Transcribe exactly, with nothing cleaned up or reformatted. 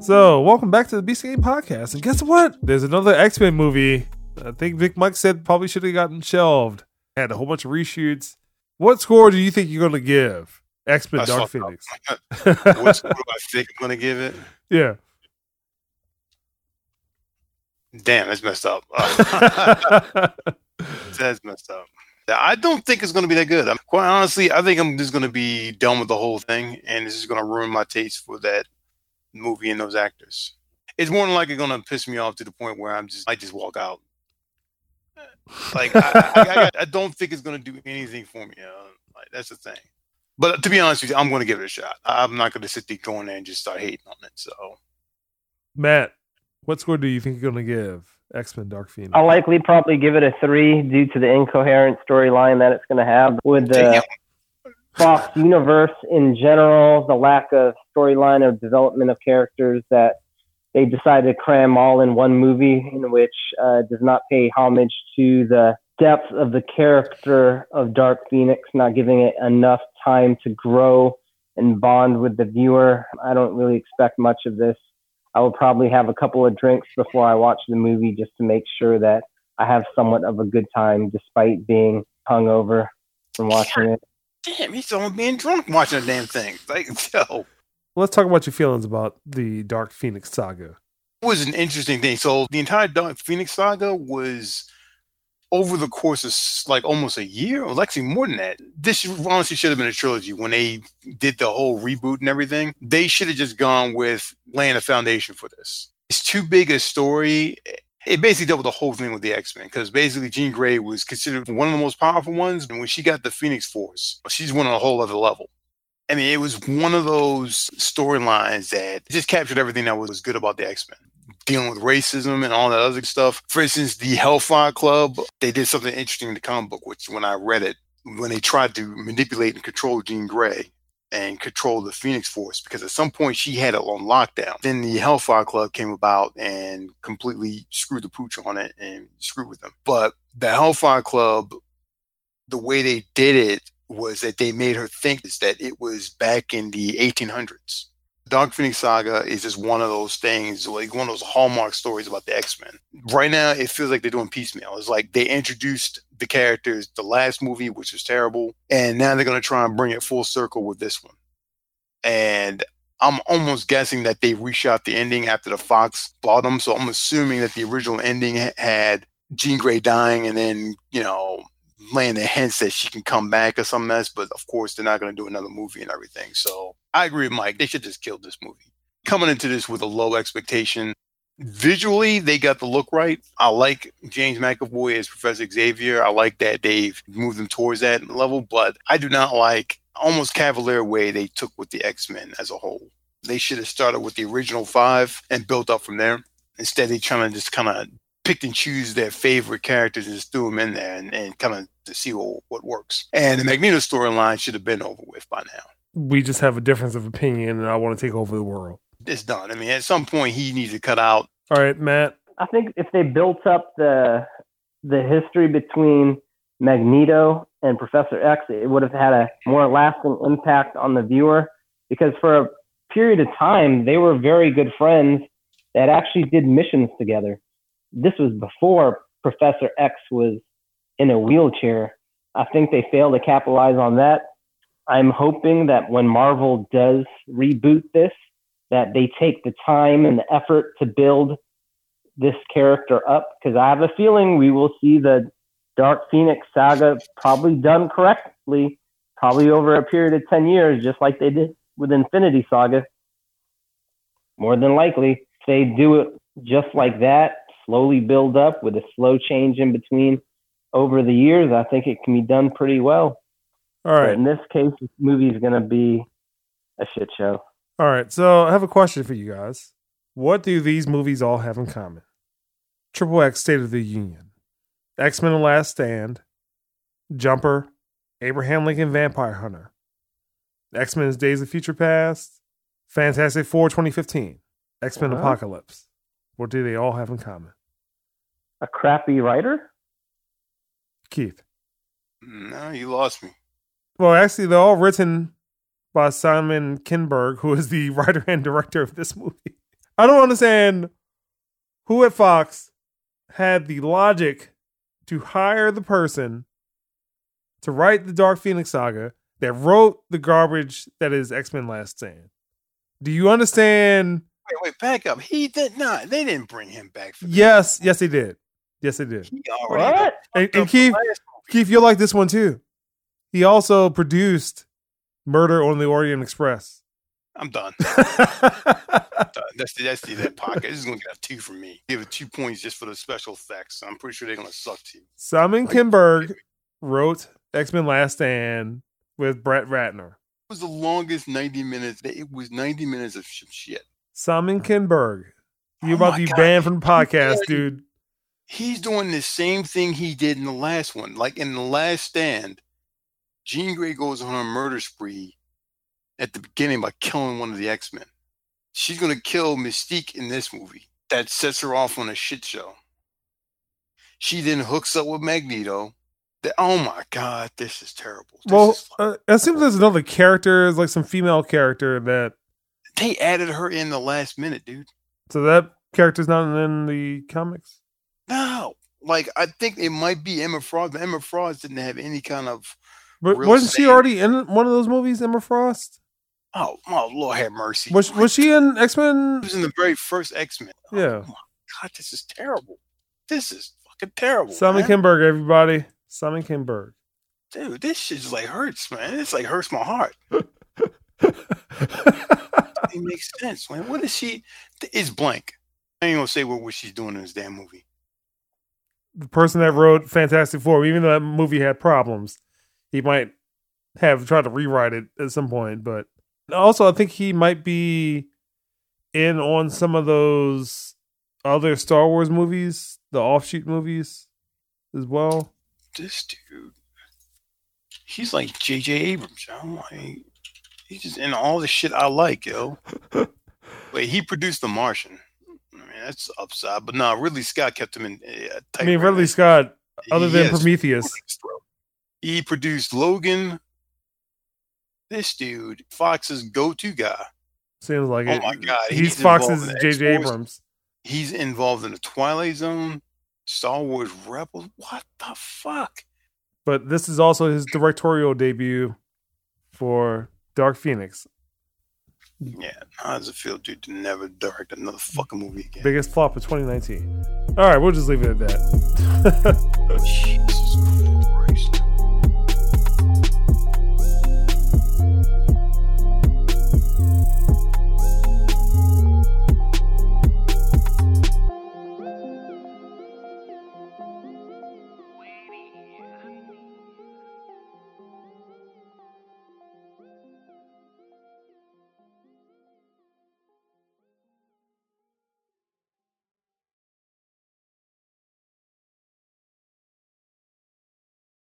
So, welcome back to the B C Game Podcast. And guess what? There's another X-Men movie. I think Vic Mike said probably should have gotten shelved. Had a whole bunch of reshoots. What score do you think you're going to give X-Men Dark Phoenix? What score do I think I'm going to give it? Yeah. Damn, that's messed up. Uh, that's messed up. I don't think it's going to be that good. I'm, quite honestly, I think I'm just going to be done with the whole thing, and this is going to ruin my taste for that movie and those actors. It's more than likely going to piss me off to the point where I'm just I just walk out. Like I, I, I, I don't think it's going to do anything for me. You know? Like that's the thing. But to be honest with you, I'm going to give it a shot. I'm not going to sit there going there and just start hating on it. So, Matt, what score do you think you're going to give X-Men Dark Phoenix? I'll likely probably give it a three due to the incoherent storyline that it's going to have with the Damn. Fox universe in general, the lack of storyline or development of characters that they decided to cram all in one movie, in which uh, does not pay homage to the depth of the character of Dark Phoenix, not giving it enough time to grow and bond with the viewer. I don't really expect much of this. I will probably have a couple of drinks before I watch the movie just to make sure that I have somewhat of a good time despite being hungover from watching it. Damn, he's almost being drunk watching the damn thing. Like, yo. Let's talk about your feelings about the Dark Phoenix saga. It was an interesting thing. So the entire Dark Phoenix saga was over the course of like almost a year, or actually more than that. This honestly should have been a trilogy when they did the whole reboot and everything. They should have just gone with laying a foundation for this. It's too big a story. It basically dealt with the whole thing with the X-Men, because basically Jean Grey was considered one of the most powerful ones. And when she got the Phoenix Force, she's went on a whole other level. I mean, it was one of those storylines that just captured everything that was good about the X-Men. Dealing with racism and all that other stuff. For instance, the Hellfire Club, they did something interesting in the comic book, which when I read it, when they tried to manipulate and control Jean Grey and control the Phoenix Force, because at some point she had it on lockdown. Then the Hellfire Club came about and completely screwed the pooch on it and screwed with them. But the Hellfire Club, the way they did it was that they made her think that it was back in the eighteen hundreds. Dark Phoenix Saga is just one of those things, like one of those hallmark stories about the X-Men. Right now, it feels like they're doing piecemeal. It's like they introduced the characters the last movie, which was terrible, and now they're going to try and bring it full circle with this one. And I'm almost guessing that they reshot the ending after the Fox bought them, so I'm assuming that the original ending had Jean Grey dying and then, you know, laying the hints that she can come back or some mess, but of course they're not going to do another movie and everything. So I agree with Mike. They should just kill this movie. Coming into this with a low expectation. Visually, they got the look right. I like James McAvoy as Professor Xavier. I like that they've moved them towards that level, but I do not like almost cavalier way they took with the X-Men as a whole. They should have started with the original five and built up from there. Instead, they trying to just kind of pick and choose their favorite characters and just threw them in there and, and kind of to see what, what works. And the Magneto storyline should have been over with by now. We just have a difference of opinion, and I want to take over the world. It's done. I mean, at some point, he needs to cut out. All right, Matt. I think if they built up the the history between Magneto and Professor X, it would have had a more lasting impact on the viewer, because for a period of time, they were very good friends that actually did missions together. This was before Professor X was in a wheelchair. I think they failed to capitalize on that. I'm hoping that when Marvel does reboot this, that they take the time and the effort to build this character up, because I have a feeling we will see the Dark Phoenix saga probably done correctly, probably over a period of ten years, just like they did with Infinity Saga. More than likely, if they do it just like that, slowly build up with a slow change in between over the years, I think it can be done pretty well. All right. But in this case, this movie is going to be a shit show. All right. So I have a question for you guys. What do these movies all have in common? Triple X State of the Union, X-Men The Last Stand, Jumper, Abraham Lincoln Vampire Hunter, X-Men's Days of Future Past, Fantastic Four twenty fifteen, X-Men uh-huh. Apocalypse. What do they all have in common? A crappy writer? Keith. No, you lost me. Well, actually, they're all written by Simon Kinberg, who is the writer and director of this movie. I don't understand who at Fox had the logic to hire the person to write the Dark Phoenix saga that wrote the garbage that is X-Men Last Stand. Do you understand? Wait, wait, back up. He did not. They didn't bring him back. For yes, yes, they did. Yes, they did. He already What? And, and Keith, Keith, you'll like this one too. He also produced Murder on the Orient Express. I'm done. I'm done. That's the that's the that pocket. This is gonna get a two from me. Give it two points just for the special effects. I'm pretty sure they're gonna suck to you. Simon Kinberg wrote X-Men Last Stand with Brett Ratner. It was the longest ninety minutes. It was ninety minutes of some shit. Simon Kinberg. You Oh about my to be God. banned from the podcast, Yeah. dude. He's doing the same thing he did in the last one. Like in the Last Stand, Jean Grey goes on a murder spree at the beginning by killing one of the X-Men. She's going to kill Mystique in this movie. That sets her off on a shit show. She then hooks up with Magneto. The, oh my God, this is terrible. This Well, is fucking- uh, it seems there's another character, it's like some female character that. they added her in the last minute, dude. So that character's not in the comics? No. Like, I think it might be Emma Frost, but Emma Frost didn't have any kind of, But Real wasn't she sane. already in one of those movies, Emma Frost? oh, oh Lord have mercy. Was was she in X She Men? was in the very first X-Men. Yeah. Oh my God, this is terrible. This is fucking terrible. Simon man. Kinberg, everybody. Simon Kinberg. Dude, this shit just like hurts, man. It's like hurts my heart. It makes sense, man. What is she? It's blank. I ain't gonna say what, what she's doing in this damn movie. The person that wrote Fantastic Four, even though that movie had problems, he might have tried to rewrite it at some point. But also, I think he might be in on some of those other Star Wars movies, the offshoot movies as well. This dude, he's like J J Abrams, yo. Like, he's just in all the shit I like, yo. Wait, he produced The Martian. I mean, that's upside. But no, Ridley Scott kept him in. Uh, I mean, Ridley Scott, other than Yes. Prometheus. He produced Logan. This dude, Fox's go-to guy. Seems like Oh it. my God, He's, he's Fox's involved in J J X-Force. Abrams. He's involved in the Twilight Zone, Star Wars Rebels. What the fuck? But this is also his directorial debut for Dark Phoenix. Yeah, how does it feel, dude, to never direct another fucking movie again? Biggest flop of twenty nineteen. All right, we'll just leave it at that.